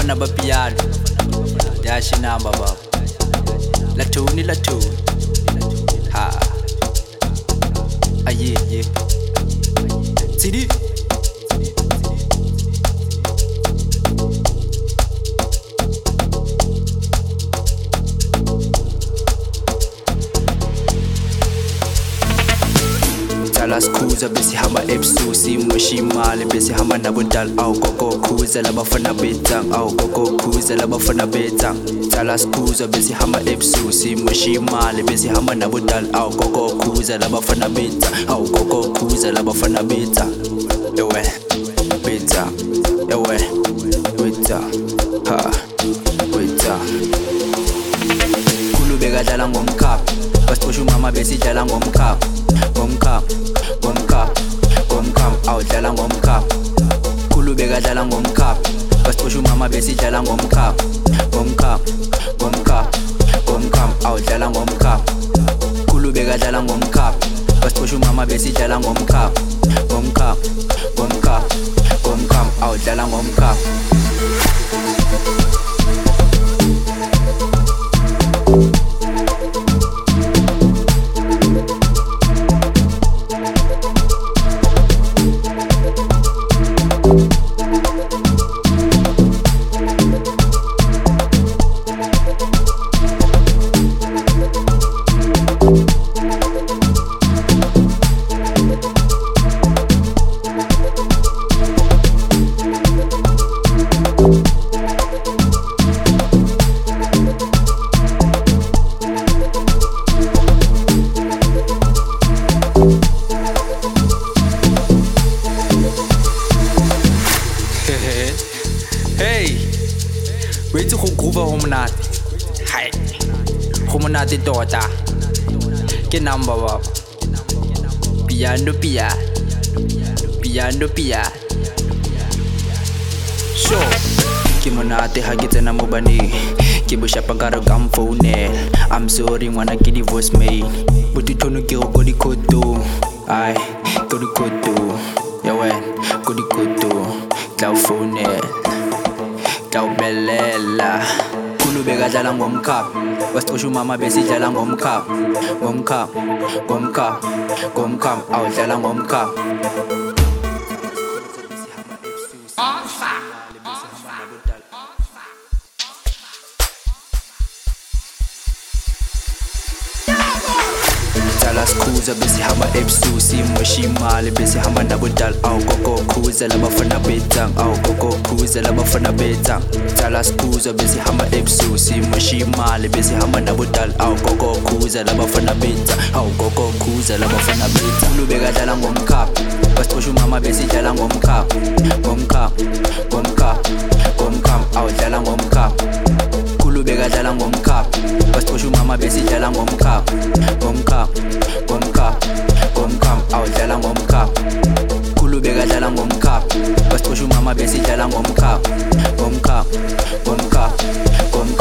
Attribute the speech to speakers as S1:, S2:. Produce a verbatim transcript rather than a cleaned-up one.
S1: bafana bapiyano yashinamba baba lathuni lathuni ha aye ye Sidi Las kuza bese hamba ebususi mushimale bese hamba nabodal aw koko kuza labafana betang aw koko kuza labafana betang Talas kuza bese hamba ebususi mushimale bese hamba nabodal aw koko kuza labafana betang aw koko kuza labafana betang ewe betang ewe betang ha betang kulubeka dlala ngomkhapha basixosha umama bese dlala ngomkhapha ngomkhapha ngomkhapha ngomkhapha awudlala ngomkhapha kulubeka dlala ngomkhapha basixosha umama besidlala ngomkhapha ngomkhapha ngomkhapha ngomkhapha awudlala ngomkhapha kulubeka dlala ngomkhapha basixosha umama besidlala ngomkhapha ngomkhapha ngomkhapha ngomkhapha awudlala ngomkhapha Wait go groove ho monate hai go monate tota ke number baba piano piano piano piano so ke monate ha ke tsena mo baneng ke bo shapa ka re kam phone I'm sorry ngwana ke divorce mail botithono ke go di koto ai go di koto ya we go di koto tla phone Belela kulubeka dlala ngomkhapha basixosha umama besidlala ngomkhapha ngomkhapha ngomkhapha ngomkhapha awudlala ngomkhapha Talas kuza bese hamba ebususi mushimale bese hamba nabodal aw koko kuza labafana betang aw koko kuza labafana betang Talas kuza bese hamba ebususi mushimale bese hamba nabodal aw koko kuza labafana betang aw koko kuza labafana betang kulubeka dlala ngomkhapha basixosha umama besidlala ngomkhapha ngomkhapha ngomkhapha ngomkhapha awudlala ngomkhapha kulubeka dlala ngomkhapha basixosha umama besidlala ngomkhapha ngomkhapha ngomkhapha ngomkhapha awudlala ngomkhapha kulubeka dlala ngomkhapha basixosha umama besidlala ngomkhapha ngomkhapha ngomkhapha ngomkhapha